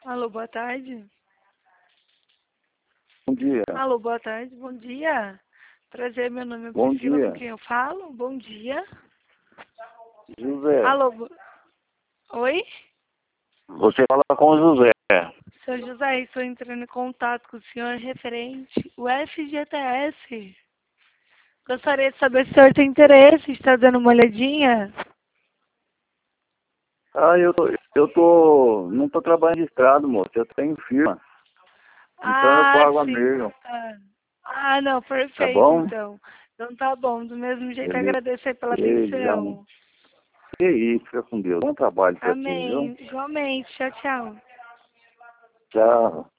Alô, boa tarde. Bom dia. Alô, boa tarde, bom dia. Prazer, meu nome é Bom Priscila, dia. com quem eu falo? Bom dia. José. Alô, oi? Você fala com o José. Seu José, estou entrando em contato com o senhor referente o FGTS. Gostaria de saber se o senhor tem interesse, está dando uma olhadinha? Não tô trabalhando de estrado, moço. Eu tenho firma. Então eu Ah, pago a sim. mesmo. Não, Tá perfeito, bom? então. Então tá bom, do mesmo jeito Ele, agradecer pela ele já não. atenção. Que isso, fica com Deus. Bom trabalho pra ti, viu? Amém. Igualmente, tchau, tchau. Tchau.